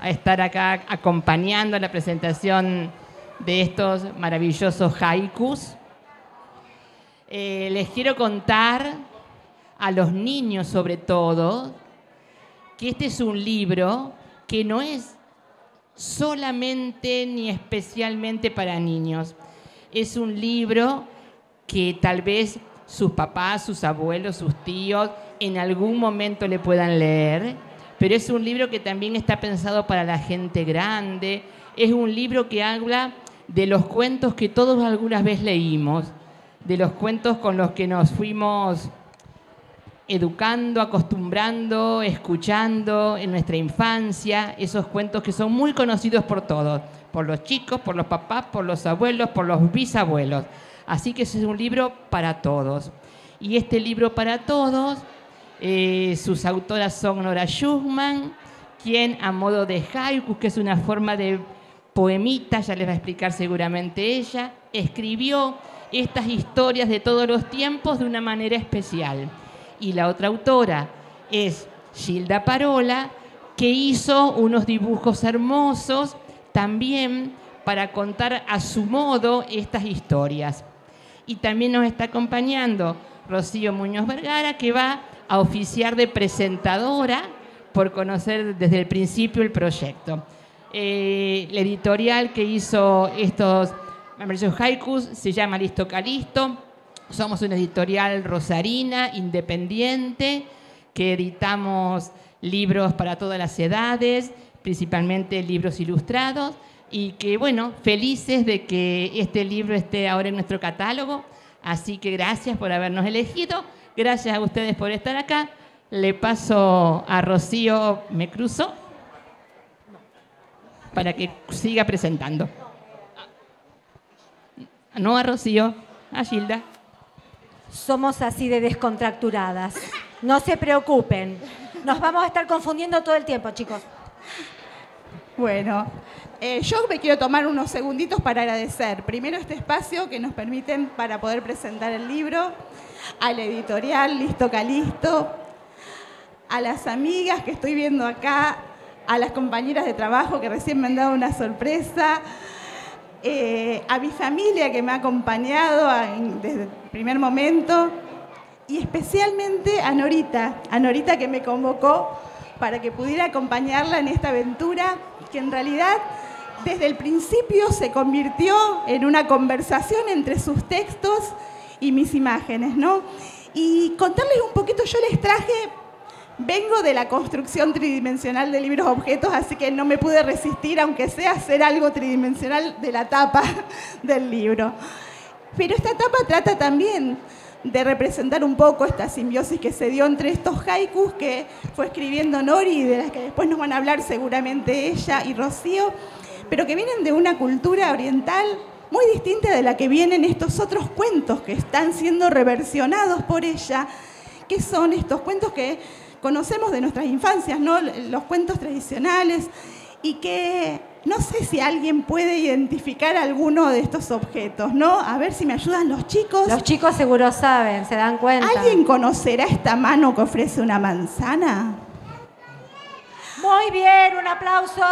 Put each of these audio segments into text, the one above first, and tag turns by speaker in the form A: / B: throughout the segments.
A: a estar acá acompañando la presentación de estos maravillosos haikus. Les quiero contar a los niños sobre todo que este es un libro que no es solamente ni especialmente para niños. Es un libro que tal vez sus papás, sus abuelos, sus tíos en algún momento le puedan leer, pero es un libro que también está pensado para la gente grande. Es un libro que habla de los cuentos que todos algunas vez leímos, de los cuentos con los que nos fuimos educando, acostumbrando, escuchando en nuestra infancia, esos cuentos que son muy conocidos por todos, por los chicos, por los papás, por los abuelos, por los bisabuelos. Así que ese es un libro para todos. Y este libro para todos, sus autoras son Nora Schumann, quien a modo de haiku, que es una forma de poemita, ya les va a explicar seguramente ella, escribió estas historias de todos los tiempos de una manera especial. Y la otra autora es Gilda Parola, que hizo unos dibujos hermosos también para contar a su modo estas historias. Y también nos está acompañando Rocío Muñoz Vergara, que va a oficiar de presentadora por conocer desde el principio el proyecto. La editorial que hizo estos haikus se llama Listo Calisto. Somos una editorial rosarina, independiente, que editamos libros para todas las edades, principalmente libros ilustrados, y que, bueno, felices de que este libro esté ahora en nuestro catálogo. Así que gracias por habernos elegido, gracias a ustedes por estar acá. Le paso a Rocío, me cruzo, para que siga presentando. No a Rocío, a Gilda.
B: Somos así de descontracturadas. No se preocupen. Nos vamos a estar confundiendo todo el tiempo, chicos.
C: Bueno, yo me quiero tomar unos segunditos para agradecer primero este espacio que nos permiten para poder presentar el libro, a la editorial Listo Calisto, a las amigas que estoy viendo acá, a las compañeras de trabajo que recién me han dado una sorpresa, a mi familia que me ha acompañado desde el primer momento y especialmente a Norita que me convocó para que pudiera acompañarla en esta aventura que en realidad desde el principio se convirtió en una conversación entre sus textos y mis imágenes, ¿no? Y contarles un poquito, yo les traje, vengo de la construcción tridimensional de libros objetos, así que no me pude resistir, aunque sea hacer algo tridimensional de la tapa del libro. Pero esta tapa trata también de representar un poco esta simbiosis que se dio entre estos haikus que fue escribiendo Nori y de las que después nos van a hablar seguramente ella y Rocío, pero que vienen de una cultura oriental muy distinta de la que vienen estos otros cuentos que están siendo reversionados por ella, que son estos cuentos que conocemos de nuestras infancias, ¿no? Los cuentos tradicionales, y que no sé si alguien puede identificar alguno de estos objetos, ¿no? A ver si me ayudan los chicos.
B: Los chicos seguro saben, se dan cuenta.
C: ¿Alguien conocerá esta mano que ofrece una manzana?
B: Muy bien, un aplauso.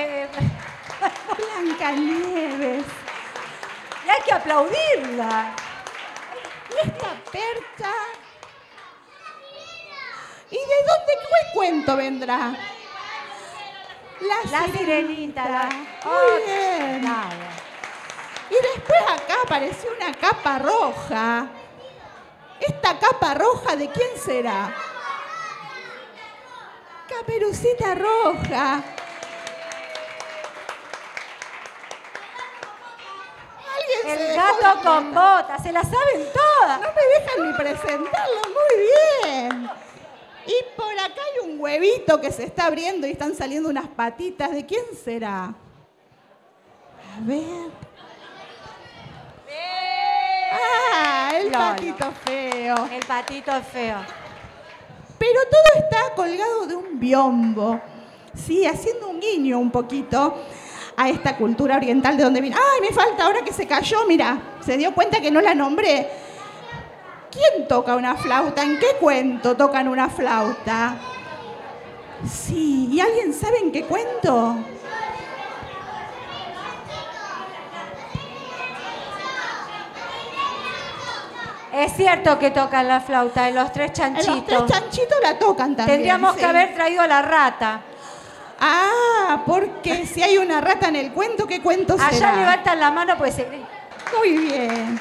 C: Blancanieves.
B: Y hay que aplaudirla.
C: ¿Y esta percha? ¿Y de dónde, qué cuento vendrá? La sirenita. Muy bien.
B: Nada.
C: Y después acá apareció una capa roja. ¿Esta capa roja de quién será? Caperucita Roja.
B: El gato con botas, se la saben todas.
C: No me dejan ni presentarlo, muy bien. Y por acá hay un huevito que se está abriendo y están saliendo unas patitas. ¿De quién será? A ver. Ah, el patito feo.
B: El patito feo.
C: Pero todo está colgado de un biombo. Sí, haciendo un guiño un poquito a esta cultura oriental de donde viene. ¡Ay, me falta ahora que se cayó! Mira, se dio cuenta que no la nombré. ¿Quién toca una flauta? ¿En qué cuento tocan una flauta? Sí, ¿y alguien sabe en qué cuento?
B: Es cierto que tocan la flauta en Los Tres Chanchitos.
C: En Los Tres Chanchitos la tocan también.
B: Tendríamos
C: sí.
B: que haber traído a la rata.
C: Ah, porque si hay una rata en el cuento, ¿qué cuento será?
B: Allá levantan la mano, pues se...
C: Muy bien.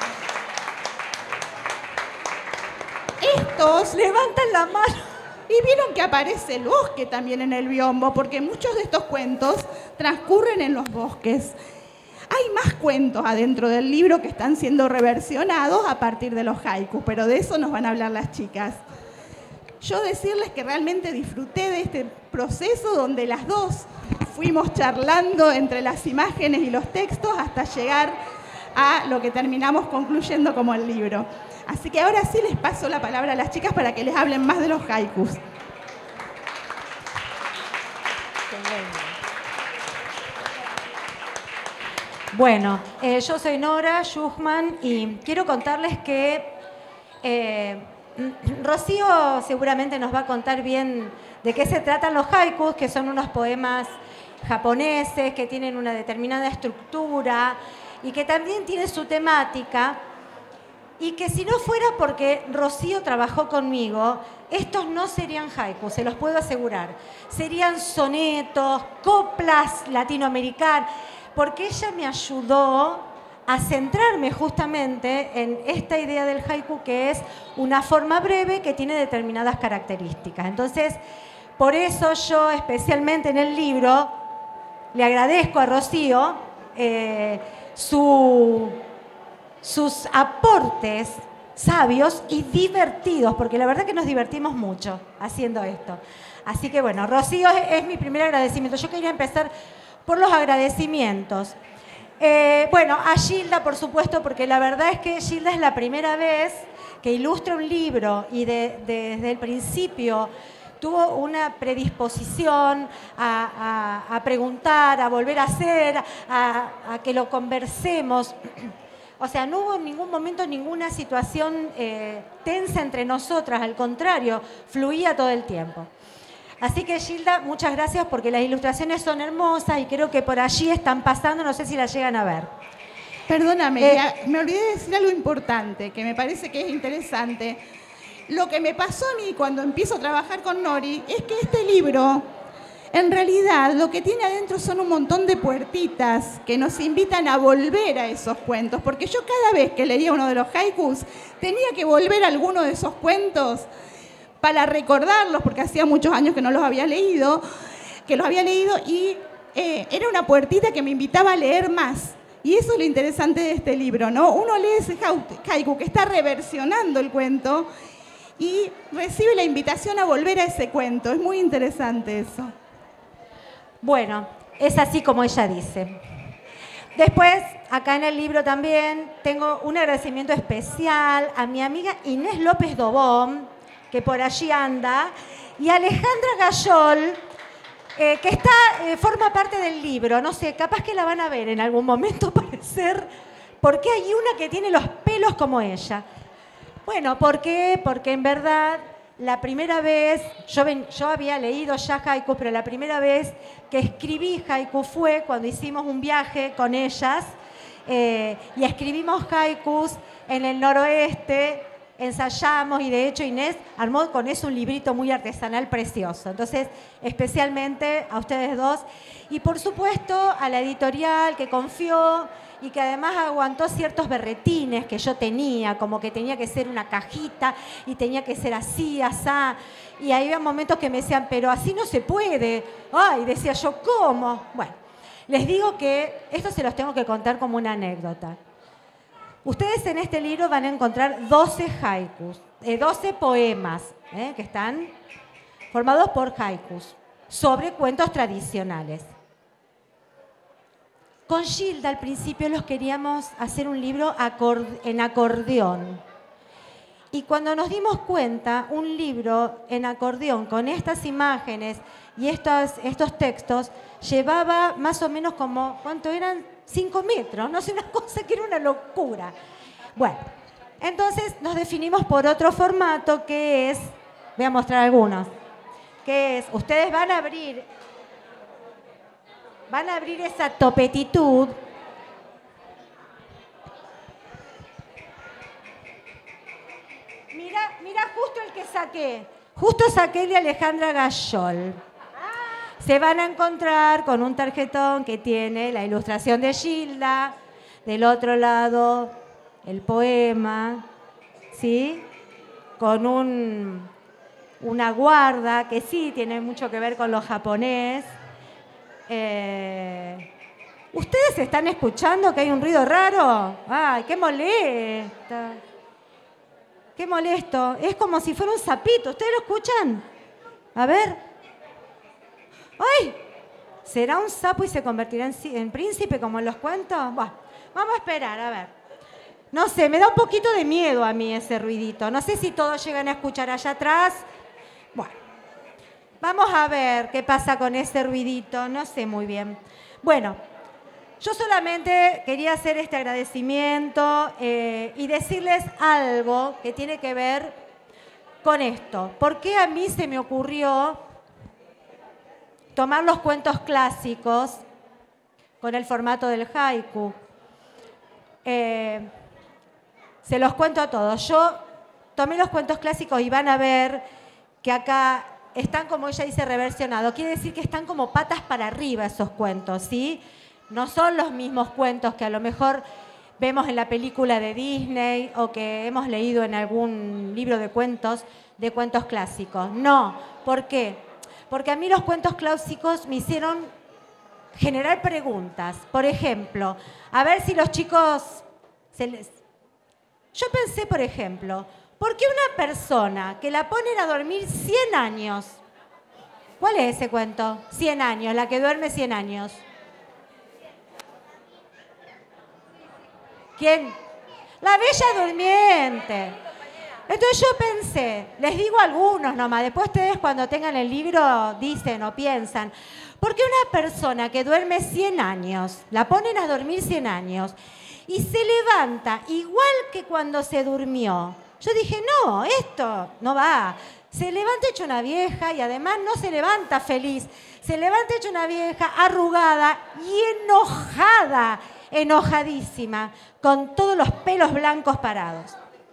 C: Estos
B: levantan la mano.
C: Y vieron que aparece el bosque también en el biombo, porque muchos de estos cuentos transcurren en los bosques. Hay más cuentos adentro del libro que están siendo reversionados a partir de los haikus, pero de eso nos van a hablar las chicas. Yo decirles que realmente disfruté de este proceso donde las dos fuimos charlando entre las imágenes y los textos hasta llegar a lo que terminamos concluyendo como el libro. Así que ahora sí les paso la palabra a las chicas para que les hablen más de los haikus.
B: Bueno, yo soy Nora Schuchman y quiero contarles que Rocío seguramente nos va a contar bien de qué se tratan los haikus, que son unos poemas japoneses que tienen una determinada estructura y que también tienen su temática, y que si no fuera porque Rocío trabajó conmigo, estos no serían haikus, se los puedo asegurar. Serían sonetos, coplas latinoamericanas, porque ella me ayudó a centrarme justamente en esta idea del haiku, que es una forma breve que tiene determinadas características. Entonces, por eso yo especialmente en el libro le agradezco a Rocío sus aportes sabios y divertidos, porque la verdad que nos divertimos mucho haciendo esto. Así que bueno, Rocío es mi primer agradecimiento. Yo quería empezar por los agradecimientos. Bueno, a Gilda, por supuesto, porque la verdad es que Gilda es la primera vez que ilustra un libro y desde el principio tuvo una predisposición a preguntar, a volver a hacer, a que lo conversemos. O sea, no hubo en ningún momento ninguna situación tensa entre nosotras, al contrario, fluía todo el tiempo. Así que, Gilda, muchas gracias porque las ilustraciones son hermosas y creo que por allí están pasando, no sé si las llegan a ver.
C: Perdóname, me olvidé de decir algo importante, que me parece que es interesante. Lo que me pasó a mí cuando empiezo a trabajar con Nori es que este libro, en realidad, lo que tiene adentro son un montón de puertitas que nos invitan a volver a esos cuentos, porque yo cada vez que leía uno de los haikus tenía que volver a alguno de esos cuentos para recordarlos, porque hacía muchos años que no los había leído, y era una puertita que me invitaba a leer más. Y eso es lo interesante de este libro, ¿no? Uno lee ese haiku que está reversionando el cuento y recibe la invitación a volver a ese cuento. Es muy interesante eso.
B: Bueno, es así como ella dice. Después, acá en el libro también tengo un agradecimiento especial a mi amiga Inés López Dobón, que por allí anda, y Alejandra Gayol, que forma parte del libro. No sé, capaz que la van a ver en algún momento aparecer, porque hay una que tiene los pelos como ella. Bueno, ¿por qué? Porque en verdad la primera vez, yo había leído ya haikus, pero la primera vez que escribí haiku fue cuando hicimos un viaje con ellas y escribimos haikus en el noroeste, ensayamos y de hecho Inés armó con eso un librito muy artesanal precioso. Entonces, especialmente a ustedes dos y por supuesto a la editorial que confió y que además aguantó ciertos berretines que yo tenía, como que tenía que ser una cajita y tenía que ser así, asá. Y había momentos que me decían, pero así no se puede. Ay, decía yo, ¿cómo? Bueno, les digo que esto se los tengo que contar como una anécdota. Ustedes en este libro van a encontrar 12 haikus, 12 poemas que están formados por haikus sobre cuentos tradicionales. Con Gilda al principio los queríamos hacer un libro en acordeón. Y cuando nos dimos cuenta, un libro en acordeón con estas imágenes y estos textos llevaba más o menos como, ¿cuánto eran? 5 metros, no sé, una cosa que era una locura. Bueno, entonces nos definimos por otro formato que es, voy a mostrar algunos, que es, ustedes van a abrir esa topetitud. Mira justo el que saqué. Justo saqué el de Alejandra Gayol. Se van a encontrar con un tarjetón que tiene la ilustración de Gilda, del otro lado el poema, ¿sí? Con una guarda que sí tiene mucho que ver con lo japonés. ¿Ustedes están escuchando que hay un ruido raro? ¡Ay, qué molesta! ¡Qué molesto! Es como si fuera un sapito. ¿Ustedes lo escuchan? A ver. ¡Ay! ¿Será un sapo y se convertirá en príncipe como en los cuentos? Bueno, vamos a esperar, a ver. No sé, me da un poquito de miedo a mí ese ruidito. No sé si todos llegan a escuchar allá atrás. Bueno, vamos a ver qué pasa con ese ruidito. No sé muy bien. Bueno, yo solamente quería hacer este agradecimiento y decirles algo que tiene que ver con esto. ¿Por qué a mí se me ocurrió tomar los cuentos clásicos con el formato del haiku? Se los cuento a todos. Yo tomé los cuentos clásicos y van a ver que acá están, como ella dice, reversionados. Quiere decir que están como patas para arriba esos cuentos, ¿sí? No son los mismos cuentos que a lo mejor vemos en la película de Disney o que hemos leído en algún libro de cuentos clásicos. No. ¿Por qué? Porque a mí los cuentos clásicos me hicieron generar preguntas. Por ejemplo, a ver si los chicos Yo pensé, por ejemplo, ¿por qué una persona que la ponen a dormir 100 años? ¿Cuál es ese cuento? 100 años, la que duerme 100 años. ¿Quién? La Bella Durmiente. Entonces yo pensé, les digo algunos nomás, después ustedes cuando tengan el libro dicen o piensan, ¿por qué una persona que duerme 100 años, la ponen a dormir 100 años y se levanta igual que cuando se durmió? Yo dije, no, esto no va. Se levanta hecha una vieja y además no se levanta feliz, se levanta hecha una vieja arrugada y enojada, enojadísima, con todos los pelos blancos parados.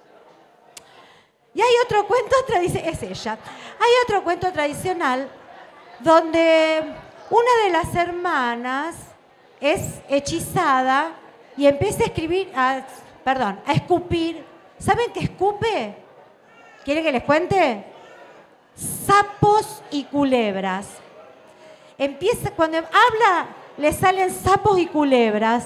B: Y hay otro cuento tradicional, es ella, hay otro cuento tradicional donde una de las hermanas es hechizada y empieza a escribir, a escupir. ¿Saben qué escupe? ¿Quieren que les cuente? Sapos y culebras. Cuando habla, le salen sapos y culebras,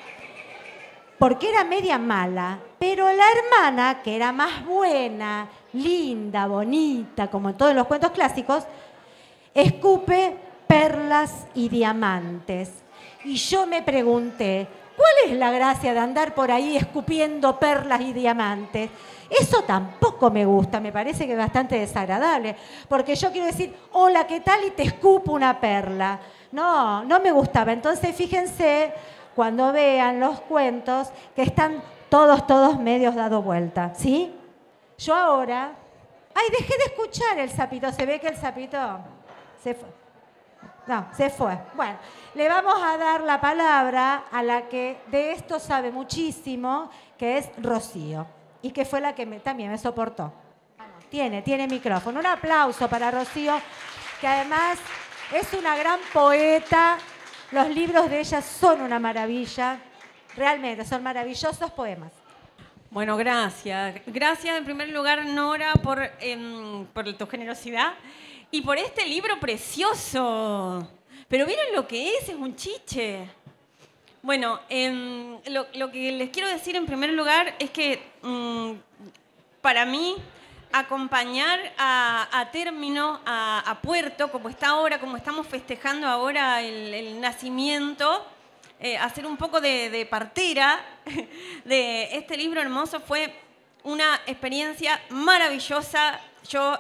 B: porque era media mala, pero la hermana, que era más buena, linda, bonita, como en todos los cuentos clásicos, escupe perlas y diamantes. Y yo me pregunté, ¿cuál es la gracia de andar por ahí escupiendo perlas y diamantes? Eso tampoco me gusta, me parece que es bastante desagradable, porque yo quiero decir, hola, ¿qué tal? Y te escupo una perla. No, no me gustaba. Entonces, fíjense, cuando vean los cuentos, que están todos medios dados vuelta, ¿sí? Yo ahora... ¡Ay, dejé de escuchar el sapito! Se ve que el sapito se fue. No, se fue. Bueno, le vamos a dar la palabra a la que de esto sabe muchísimo, que es Rocío, y que fue la que también me soportó. Tiene micrófono. Un aplauso para Rocío, que además es una gran poeta. Los libros de ella son una maravilla. Realmente, son maravillosos poemas.
D: Bueno, gracias. Gracias en primer lugar, Nora, por tu generosidad y por este libro precioso. Pero ¿vieron lo que es? Es un chiche. Bueno, lo que les quiero decir en primer lugar es que para mí acompañar a término, a puerto, como está ahora, como estamos festejando ahora el nacimiento, hacer un poco de partera de este libro hermoso fue una experiencia maravillosa. Yo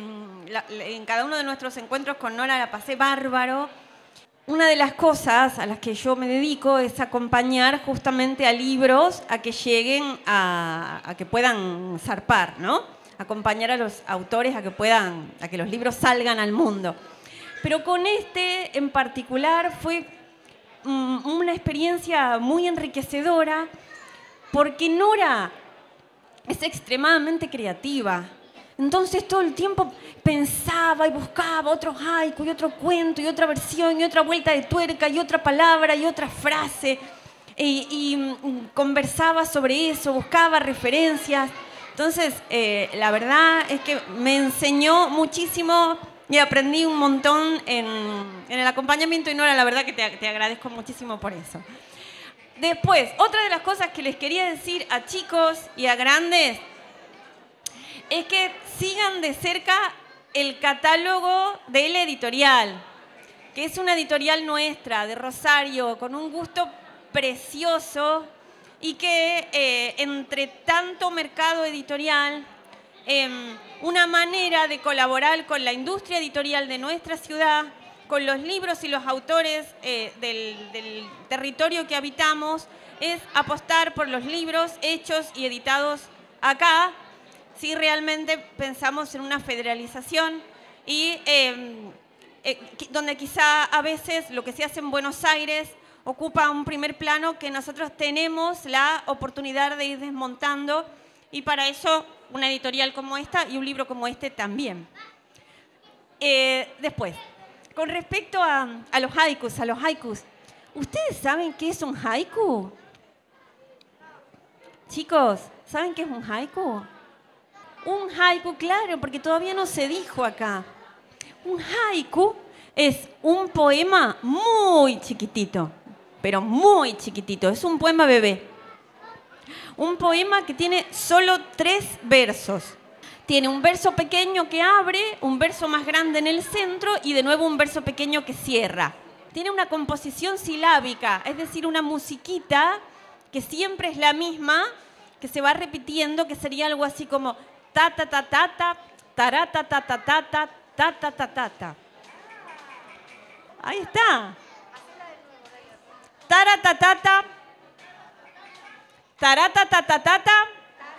D: en cada uno de nuestros encuentros con Nora la pasé bárbaro. Una de las cosas a las que yo me dedico es acompañar justamente a libros a que lleguen a que puedan zarpar, ¿no? acompañar a los autores a que los libros salgan al mundo. Pero con este en particular fue una experiencia muy enriquecedora porque Nora es extremadamente creativa. Entonces todo el tiempo pensaba y buscaba otro haiku y otro cuento y otra versión y otra vuelta de tuerca y otra palabra y otra frase. Y conversaba sobre eso, buscaba referencias. Entonces, la verdad es que me enseñó muchísimo y aprendí un montón en el acompañamiento. Y Nora, la verdad que te agradezco muchísimo por eso. Después, otra de las cosas que les quería decir a chicos y a grandes es que sigan de cerca el catálogo de La Editorial, que es una editorial nuestra, de Rosario, con un gusto precioso y que entre tanto mercado editorial, una manera de colaborar con la industria editorial de nuestra ciudad, con los libros y los autores del territorio que habitamos, es apostar por los libros hechos y editados acá, si realmente pensamos en una federalización y donde quizá a veces lo que se hace en Buenos Aires ocupa un primer plano que nosotros tenemos la oportunidad de ir desmontando, y para eso una editorial como esta y un libro como este también. Después, con respecto a los haikus, ¿ustedes saben qué es un haiku? Chicos, ¿saben qué es un haiku? Un haiku, claro, porque todavía no se dijo acá. Un haiku es un poema muy chiquitito, pero muy chiquitito. Es un poema bebé. Un poema que tiene solo 3 versos. Tiene un verso pequeño que abre, un verso más grande en el centro y de nuevo un verso pequeño que cierra. Tiene una composición silábica, es decir, una musiquita que siempre es la misma, que se va repitiendo, que sería algo así como ta ta ta ta ta, tará ta ta ta ta ta, ta ta ta ta ta. Ahí está. Tará ta ta ta, tará ta ta ta ta ta,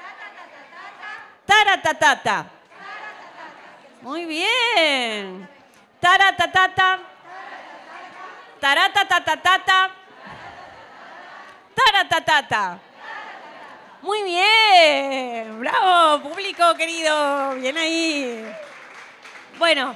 D: tará ta ta ta. Muy bien. Tará ta ta ta, tará ta ta ta ta ta, tará ta ta ta. Muy bien, bravo, público querido, bien ahí. Bueno,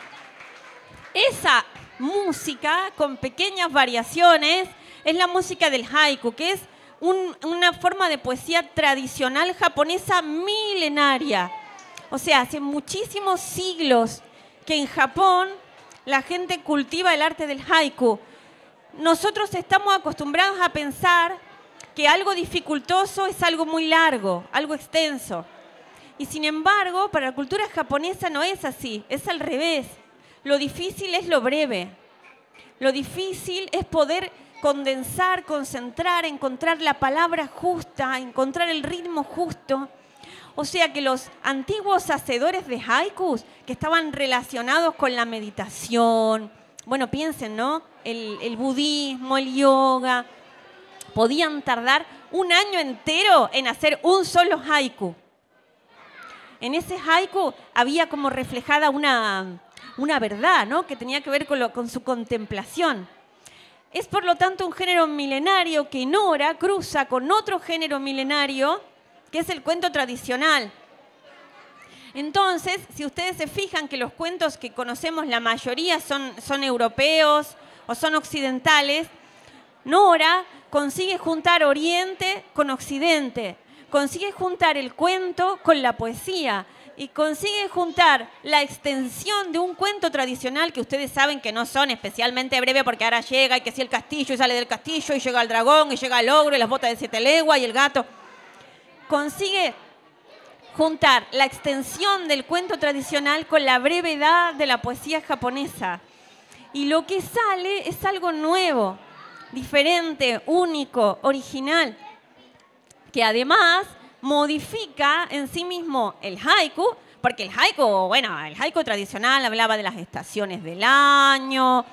D: esa música con pequeñas variaciones es la música del haiku, que es una forma de poesía tradicional japonesa milenaria. O sea, hace muchísimos siglos que en Japón la gente cultiva el arte del haiku. Nosotros estamos acostumbrados a pensar que algo dificultoso es algo muy largo, algo extenso. Y sin embargo, para la cultura japonesa no es así, es al revés. Lo difícil es lo breve. Lo difícil es poder condensar, concentrar, encontrar la palabra justa, encontrar el ritmo justo. O sea que los antiguos hacedores de haikus, que estaban relacionados con la meditación, bueno, piensen, ¿no? El budismo, el yoga, podían tardar un año entero en hacer un solo haiku. En ese haiku había como reflejada una verdad, ¿no? Que tenía que ver con su contemplación. Es por lo tanto un género milenario que Nora cruza con otro género milenario, que es el cuento tradicional. Entonces, si ustedes se fijan que los cuentos que conocemos, la mayoría son europeos o son occidentales, Nora consigue juntar Oriente con Occidente, consigue juntar el cuento con la poesía y consigue juntar la extensión de un cuento tradicional que ustedes saben que no son especialmente breves porque ahora llega y que si el castillo y sale del castillo y llega el dragón y llega el ogro y las botas de 7 leguas y el gato. Consigue juntar la extensión del cuento tradicional con la brevedad de la poesía japonesa. Y lo que sale es algo nuevo, diferente, único, original, que además modifica en sí mismo el haiku, porque el haiku tradicional hablaba de las estaciones del año,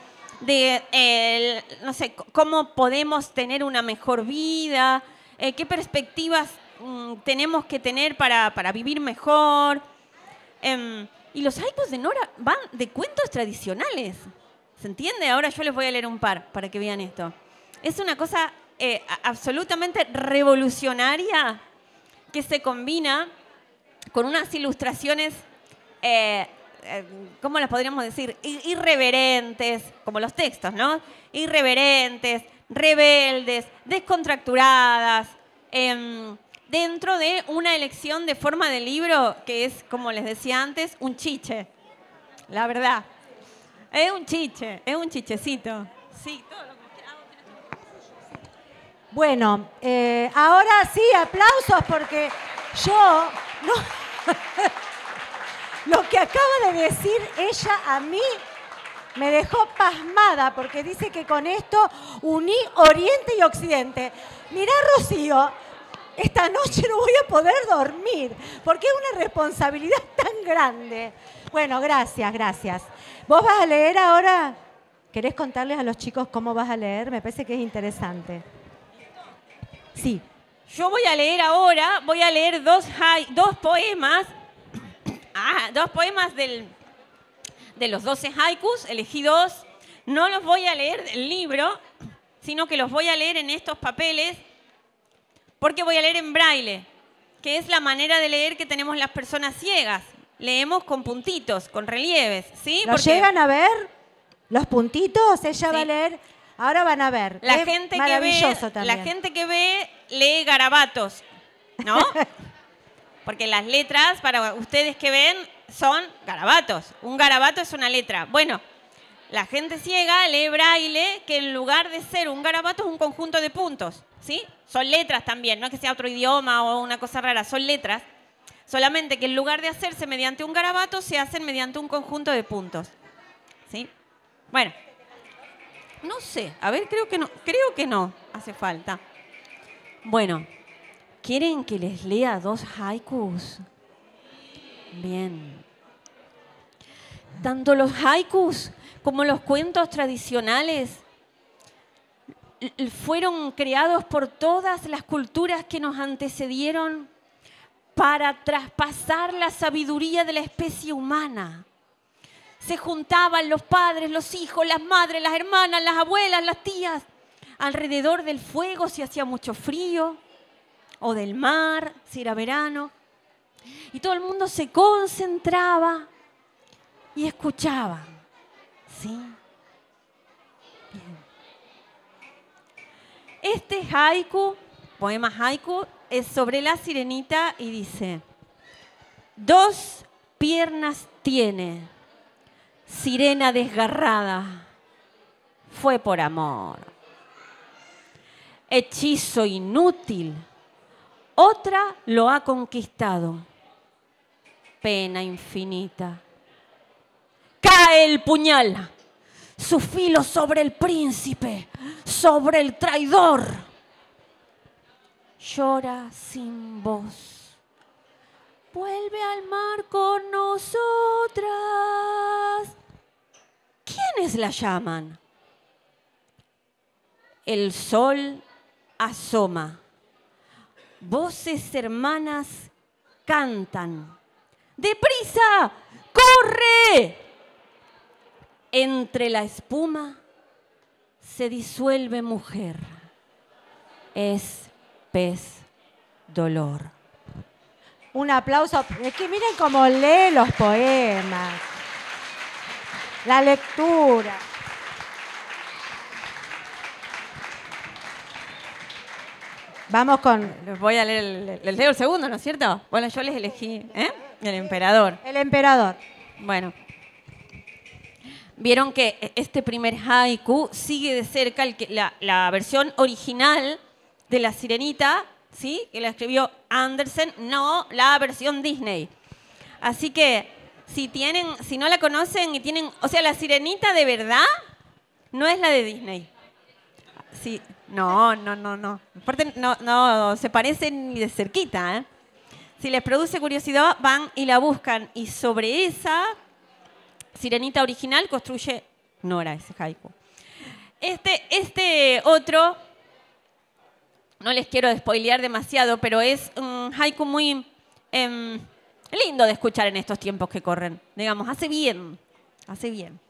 D: de no sé, cómo podemos tener una mejor vida, qué perspectivas tenemos que tener para vivir mejor. Y los haikus de Nora van de cuentos tradicionales. ¿Se entiende? Ahora yo les voy a leer un par para que vean esto. Es una cosa absolutamente revolucionaria que se combina con unas ilustraciones, ¿cómo las podríamos decir? Irreverentes, como los textos, ¿no? Irreverentes, rebeldes, descontracturadas, dentro de una elección de forma de libro que es, como les decía antes, un chiche. La verdad. Es un chichecito. Sí, todo lo que quieras.
B: Bueno, ahora sí, aplausos porque yo no. Lo que acaba de decir ella a mí me dejó pasmada porque dice que con esto uní Oriente y Occidente. Mirá, Rocío, esta noche no voy a poder dormir porque es una responsabilidad tan grande. Bueno, gracias. ¿Vos vas a leer ahora? ¿Querés contarles a los chicos cómo vas a leer? Me parece que es interesante. Sí.
D: Yo voy a leer ahora, dos poemas. Dos poemas de los 12 haikus, elegí dos. No los voy a leer del libro, sino que los voy a leer en estos papeles, porque voy a leer en braille, que es la manera de leer que tenemos las personas ciegas. Leemos con puntitos, con relieves, ¿sí?
B: ¿Los llegan a ver? ¿Los puntitos? Ella va a leer. Ahora van a ver.
D: La
B: es
D: gente
B: maravilloso también.
D: La gente que ve lee garabatos, ¿no? Porque las letras, para ustedes que ven, son garabatos. Un garabato es una letra. Bueno, la gente ciega lee braille, que en lugar de ser un garabato es un conjunto de puntos, ¿sí? Son letras también, no es que sea otro idioma o una cosa rara, son letras. Solamente que en lugar de hacerse mediante un garabato, se hacen mediante un conjunto de puntos, ¿sí? Bueno, no sé, a ver, creo que no hace falta. Bueno, ¿quieren que les lea dos haikus? Bien. Tanto los haikus como los cuentos tradicionales fueron creados por todas las culturas que nos antecedieron para traspasar la sabiduría de la especie humana. Se juntaban los padres, los hijos, las madres, las hermanas, las abuelas, las tías, alrededor del fuego si hacía mucho frío, o del mar si era verano. Y todo el mundo se concentraba y escuchaba. ¿Sí? Bien. Este haiku, poema haiku, es sobre la sirenita y dice: 2 piernas tiene, sirena desgarrada, fue por amor. Hechizo inútil, otra lo ha conquistado. Pena infinita. Cae el puñal, su filo sobre el príncipe, sobre el traidor. Llora sin voz. Vuelve al mar con nosotras. ¿Quiénes la llaman? El sol asoma. Voces hermanas cantan. ¡Deprisa! ¡Corre! Entre la espuma se disuelve mujer. Es pez dolor.
B: Un aplauso. Es que miren cómo lee los poemas. La lectura. Vamos con...
D: Les voy a leer, les leo el segundo, ¿no es cierto? Bueno, yo les elegí, El emperador.
B: El emperador.
D: Bueno. Vieron que este primer haiku sigue de cerca la versión original de La Sirenita, ¿sí? Que la escribió Andersen, no la versión Disney. Así que si no la conocen y tienen, o sea, La Sirenita de verdad no es la de Disney. Sí, no. Aparte no se parecen ni de cerquita, ¿eh? Si les produce curiosidad, van y la buscan y sobre esa Sirenita original construye Nora ese haiku. Este otro, no les quiero spoilear demasiado, pero es un haiku muy Lindo de escuchar en estos tiempos que corren. Digamos, hace bien. Hace bien.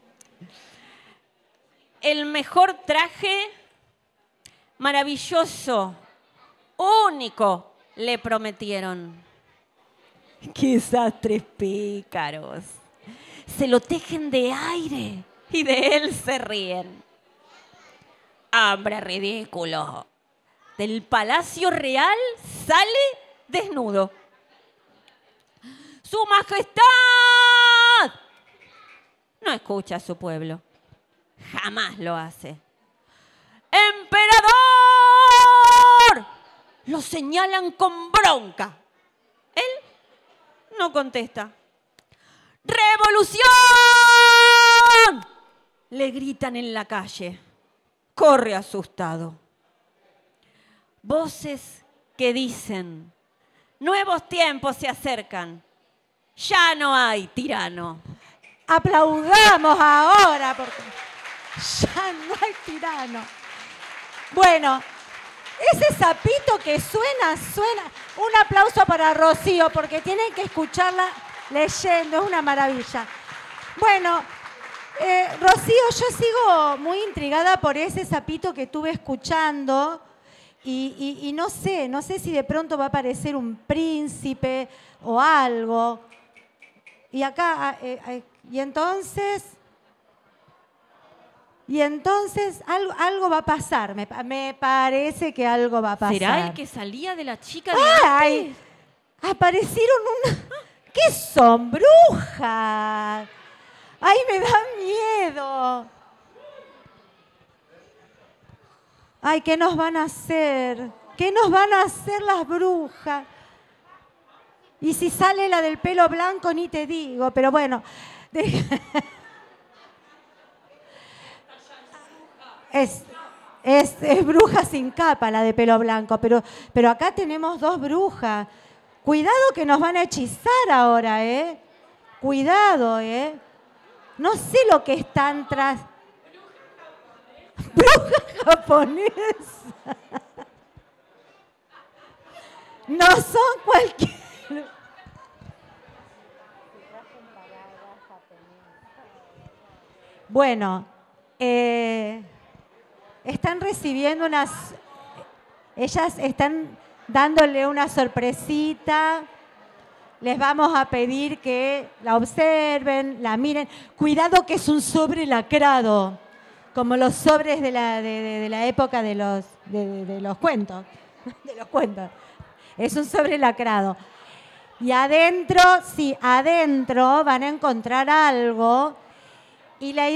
D: El mejor traje, maravilloso, único, le prometieron. Quizás 3 pícaros. Se lo tejen de aire y de él se ríen. ¡Hombre ridículo! Del palacio real sale desnudo. ¡Su majestad! No escucha a su pueblo. Jamás lo hace. ¡Emperador! Lo señalan con bronca. Él no contesta. ¡Revolución! Le gritan en la calle. Corre asustado. Voces que dicen, nuevos tiempos se acercan. Ya no hay tirano.
B: Aplaudamos ahora porque ya no hay tirano. Bueno, ese sapito que suena. Un aplauso para Rocío porque tienen que escucharla leyendo, es una maravilla. Bueno, Rocío, yo sigo muy intrigada por ese sapito que estuve escuchando y no sé si de pronto va a aparecer un príncipe o algo. Y acá, y entonces algo va a pasar, me parece que algo va a pasar.
D: ¿Será el que salía de la chica de antes?
B: ¡Ay! Aparecieron ¿Qué son? ¡Brujas! ¡Ay, me da miedo! ¡Ay, qué nos van a hacer! ¿Qué nos van a hacer las brujas? Y si sale la del pelo blanco, ni te digo, pero bueno. Es bruja sin capa la de pelo blanco, pero acá tenemos 2 brujas. Cuidado que nos van a hechizar ahora, ¿eh? Cuidado, ¿eh? No sé lo que están tras. Bruja japonesa. No son cualquier. Bueno, están recibiendo ellas están dándole una sorpresita. Les vamos a pedir que la observen, la miren. Cuidado que es un sobre lacrado, como los sobres de la época de los cuentos. De los cuentos. Es un sobre lacrado. Y adentro van a encontrar algo. Y la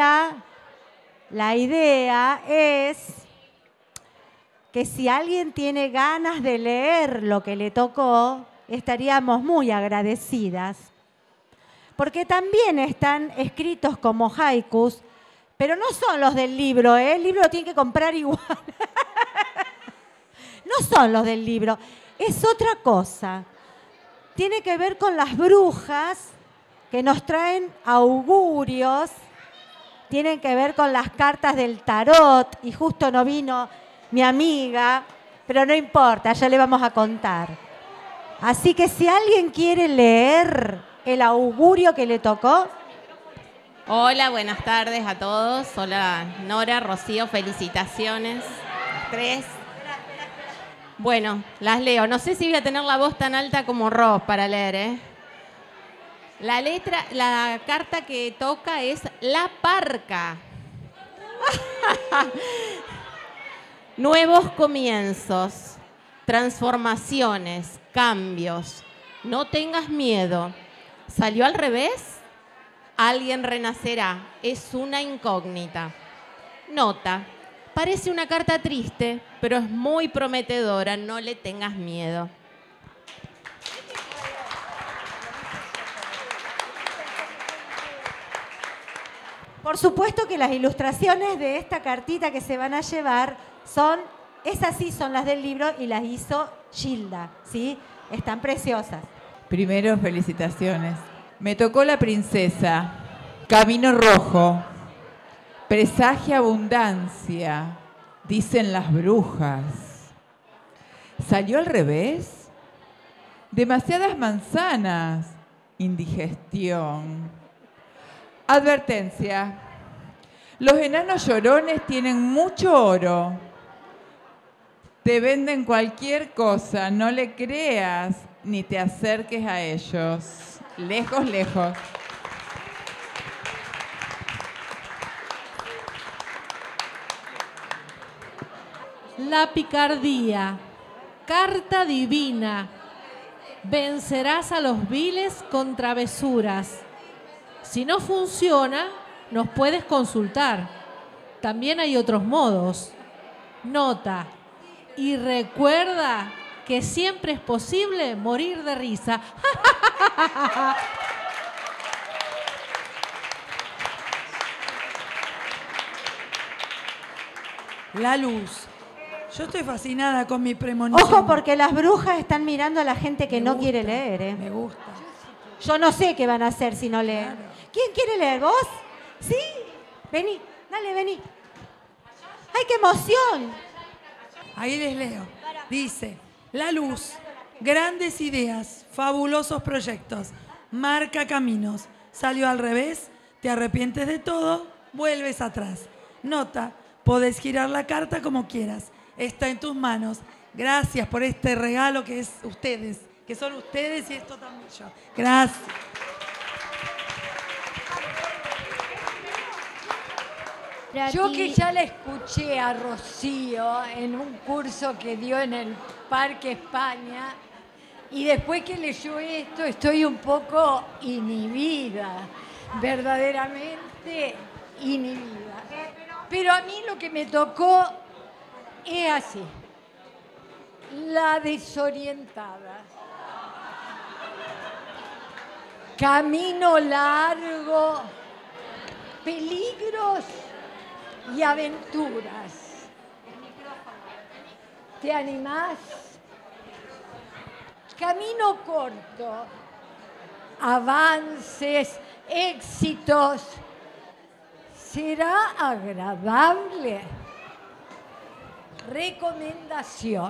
B: idea es que si alguien tiene ganas de leer lo que le tocó, estaríamos muy agradecidas. Porque también están escritos como haikus, pero no son los del libro, ¿eh? El libro lo tienen que comprar igual. No son los del libro, es otra cosa. Tiene que ver con las brujas que nos traen augurios, tienen que ver con las cartas del tarot, y justo no vino mi amiga, pero no importa, ya le vamos a contar. Así que si alguien quiere leer el augurio que le tocó.
E: Hola, buenas tardes a todos. Hola, Nora, Rocío, felicitaciones. 3. Bueno, las leo. No sé si voy a tener la voz tan alta como Ros para leer, ¿eh? La carta que toca es la parca. Nuevos comienzos, transformaciones, cambios. No tengas miedo. ¿Salió al revés? Alguien renacerá. Es una incógnita. Nota. Parece una carta triste, pero es muy prometedora. No le tengas miedo.
B: Por supuesto que las ilustraciones de esta cartita que se van a llevar esas sí son las del libro y las hizo Gilda, ¿sí? Están preciosas.
F: Primero, felicitaciones. Me tocó la princesa, camino rojo, presagia abundancia, dicen las brujas. ¿Salió al revés? Demasiadas manzanas, indigestión. Advertencia. Los enanos llorones tienen mucho oro. Te venden cualquier cosa, no le creas ni te acerques a ellos. Lejos, lejos.
G: La picardía, carta divina. Vencerás a los viles con travesuras. Si no funciona, nos puedes consultar. También hay otros modos. Nota. Y recuerda que siempre es posible morir de risa.
H: La luz. Yo estoy fascinada con mi premonición.
B: Ojo, porque las brujas están mirando a la gente que
H: Me
B: no
H: gusta,
B: quiere leer, ¿eh?
H: Me gusta.
B: Yo no sé qué van a hacer si no leen.
H: Claro.
B: ¿Quién quiere leer? ¿Vos? Sí. Vení, dale, vení. ¡Ay, qué emoción!
H: Ahí les leo. Dice, la luz, grandes ideas, fabulosos proyectos, marca caminos. Salió al revés, te arrepientes de todo, vuelves atrás. Nota, podés girar la carta como quieras. Está en tus manos. Gracias por este regalo que es ustedes, que son ustedes y esto también yo. Gracias.
I: Yo que ya la escuché a Rocío en un curso que dio en el Parque España y después que leyó esto estoy un poco inhibida, verdaderamente inhibida. Pero a mí lo que me tocó es así, la desorientada. Camino largo, peligros y aventuras. ¿Te animás? Camino corto, avances, éxitos. ¿Será agradable? Recomendación.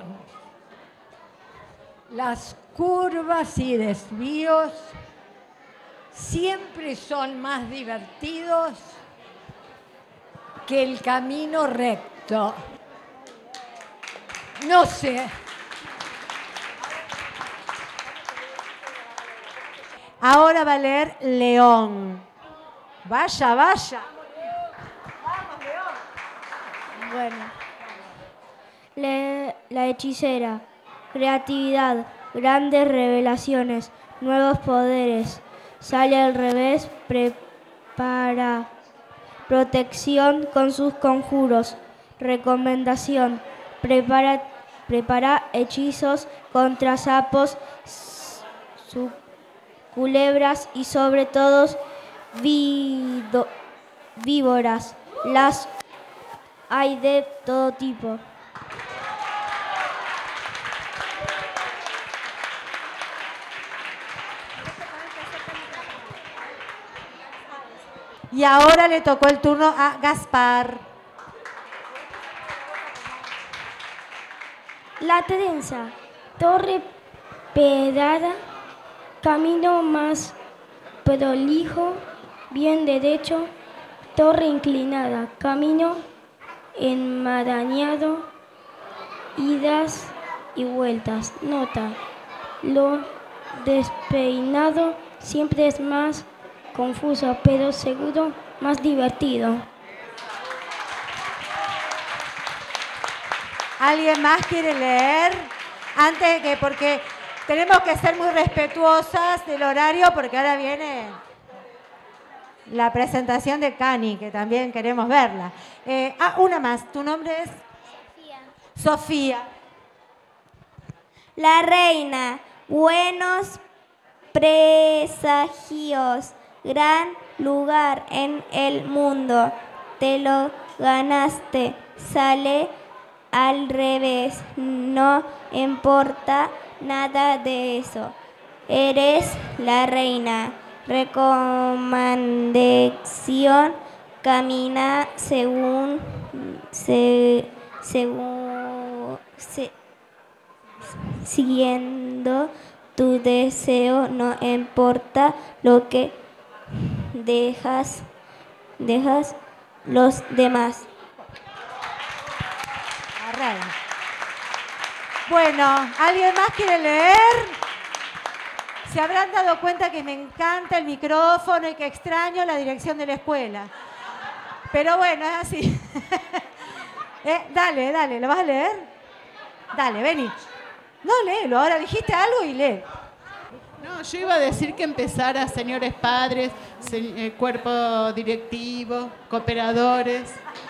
I: Las curvas y desvíos siempre son más divertidos que el camino recto. No sé.
B: Ahora va a leer León. Vaya, vaya.
J: Bueno. La hechicera. Creatividad. Grandes revelaciones. Nuevos poderes. Sale al revés. Prepara. Protección con sus conjuros. Recomendación. Prepara hechizos contra sapos, culebras y sobre todo víboras. Las hay de todo tipo.
B: Y ahora le tocó el turno a Gaspar.
J: La trenza, torre pedrada, camino más prolijo, bien derecho, torre inclinada, camino enmarañado, idas y vueltas. Nota, lo despeinado siempre es más confuso, pero seguro más divertido.
B: ¿Alguien más quiere leer? Antes de que, porque tenemos que ser muy respetuosas del horario, porque ahora viene la presentación de Cani, que también queremos verla. Una más. ¿Tu nombre es? Sofía.
J: La reina, buenos presagios, gran lugar en el mundo, te lo ganaste, sale al revés, no importa nada de eso, eres la reina, recomendación, camina siguiendo tu deseo, no importa lo que dejas los demás.
B: Arranca. Bueno, ¿alguien más quiere leer? Se habrán dado cuenta que me encanta el micrófono y que extraño la dirección de la escuela. Pero bueno, es así. Dale, ¿lo vas a leer? Dale, vení. No, léelo, ahora dijiste algo y lee.
K: No, yo iba a decir que empezara, señores padres, cuerpo directivo, cooperadores.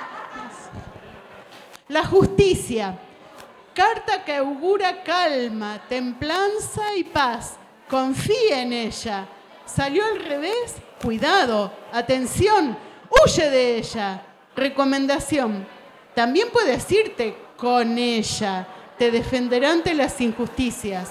K: La justicia. Carta que augura calma, templanza y paz. Confía en ella. ¿Salió al revés? Cuidado, atención, huye de ella. Recomendación. También puedes irte con ella. Te defenderá ante las injusticias.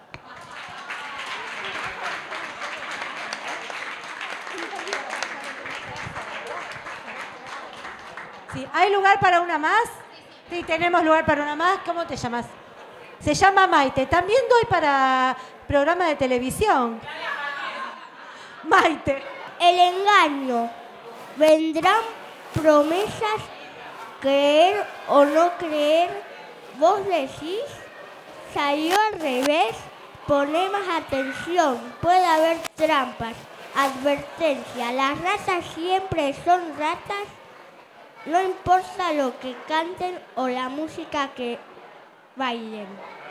B: Sí, ¿hay lugar para una más? Sí, tenemos lugar para una más. ¿Cómo te llamas? Se llama Maite. También doy para programa de televisión. Maite.
J: El engaño. Vendrán promesas, creer o no creer. Vos decís, salió al revés, poné más atención, puede haber trampas. Advertencia, las ratas siempre son ratas, no importa lo que canten o la música que bailen.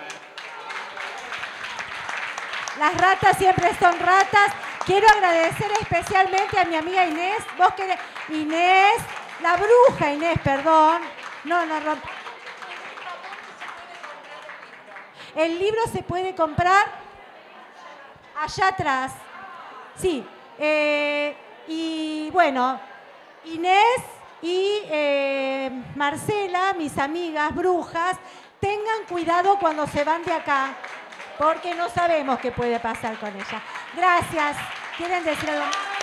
B: Las ratas siempre son ratas. Quiero agradecer especialmente a mi amiga Inés. Vos querés... Inés, la bruja Inés, perdón. No. El libro se puede comprar allá atrás. Sí. Y bueno, Inés y Marcela, mis amigas brujas, tengan cuidado cuando se van de acá, porque no sabemos qué puede pasar con ella. Gracias. ¿Quieren decir algo?